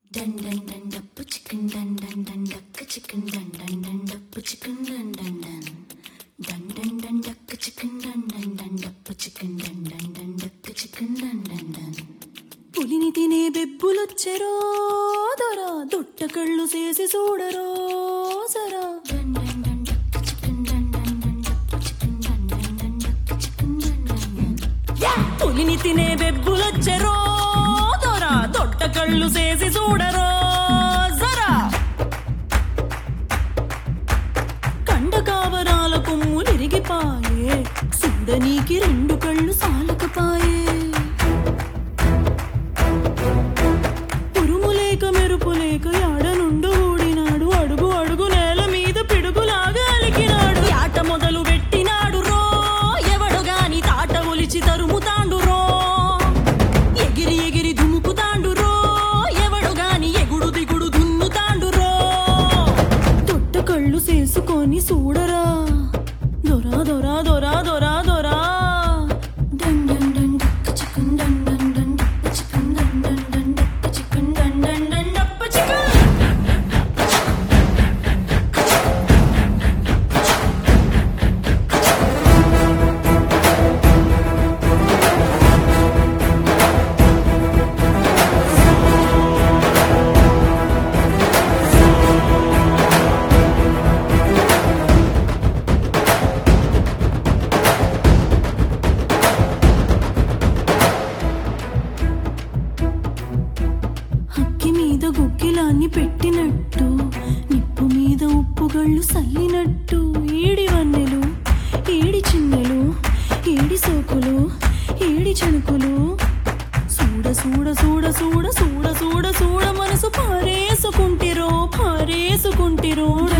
Dun dun dun dappu chicken dun dun dun duck chicken dun dun dun dappu chicken dun dun dun dun dun dun duck chicken dun dun dun dappu chicken dun dun dun duck chicken dun dun dun. పులిని తినే బెబ్బులొచ్చెరో దొరా దొట్ట కళ్ళు చేసి చూడరో సరా. Dun dun dun duck chicken dun dun dun dappu chicken dun dun dun duck chicken dun dun dun. పులిని తినే బెబ్బులొచ్చెరో దొరా దొట్ట కళ్ళు చేసి చూడరో జరా. కండ కావరాల కొమ్ములిరిగిపాయే చూడనీకి రెండు కళ్ళు సాలకపాయే. ఉరుములేక మెరుపులేక యాడనుండు ఊడినాడు అడుగు అడుగు నేల మీద పిడుగులాగా అలికినాడు. ఆట మొదలు పెట్టినాడు రో ఎవడు గాని తాట ఒలిచి తరుముతాండు రో. ఎగిరి ఎగిరి దుముకుతాండు రో ఎవడు గాని ఎగుడు దిగుడు దున్నుతాండు రో. తొట్ట కళ్ళు చేసుకొని చూడరా దొరా దొరా దొరా దొరా దొరా. డన్ డన్ డన్ డక్క చికెన్ డన్ డన్ డన్ డక్క చికెన్ డన్ డన్ డన్ డక్క చికెన్ డన్ డన్ డన్ డక్క చికెన్. హక్కి మీద గుగ్గిలాన్ని పెట్టినట్టు నిప్పు మీద ఉప్పుగళ్ళు సల్లినట్టు. ఏడి వన్నెలు ఏడి చిన్నెలు ఏడి సోకులు ఏడి చణుకులు చూడ చూడ చూడ చూడ చూడ చూడ చూడ మనసు పారేసుకుంటిరో పారేసుకుంటిరో.